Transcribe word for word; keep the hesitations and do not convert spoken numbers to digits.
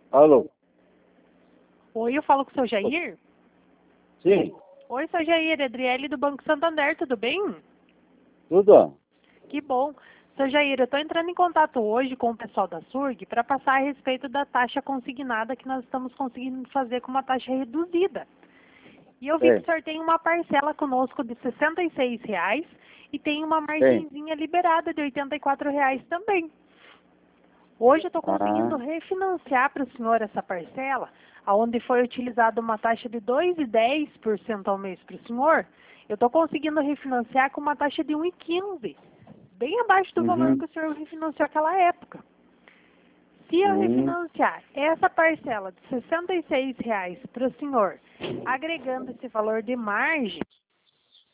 Alô? Oi, eu falo com o seu Jair? Sim, Oi, seu Jair, Adriele do Banco Santander, tudo bem? tudo? Que bom. Seu Jair, eu estou entrando em contato hoje com o pessoal da SURG para passar a respeito da taxa consignada que nós estamos conseguindo fazer com uma taxa reduzida. E eu vi que É, o senhor tem uma parcela conosco de sessenta e seis reais e tem uma tem. margenzinha liberada de oitenta e quatro reais também. Hoje eu estou Ah, conseguindo refinanciar para o senhor essa parcela, onde foi utilizada uma taxa de dois vírgula dez por cento ao mês para o senhor. Eu estou conseguindo refinanciar com uma taxa de um vírgula quinze por cento, bem abaixo do valor uhum, que o senhor refinanciou naquela época. Se eu uhum, refinanciar essa parcela de sessenta e seis reais para o senhor, agregando esse valor de margem,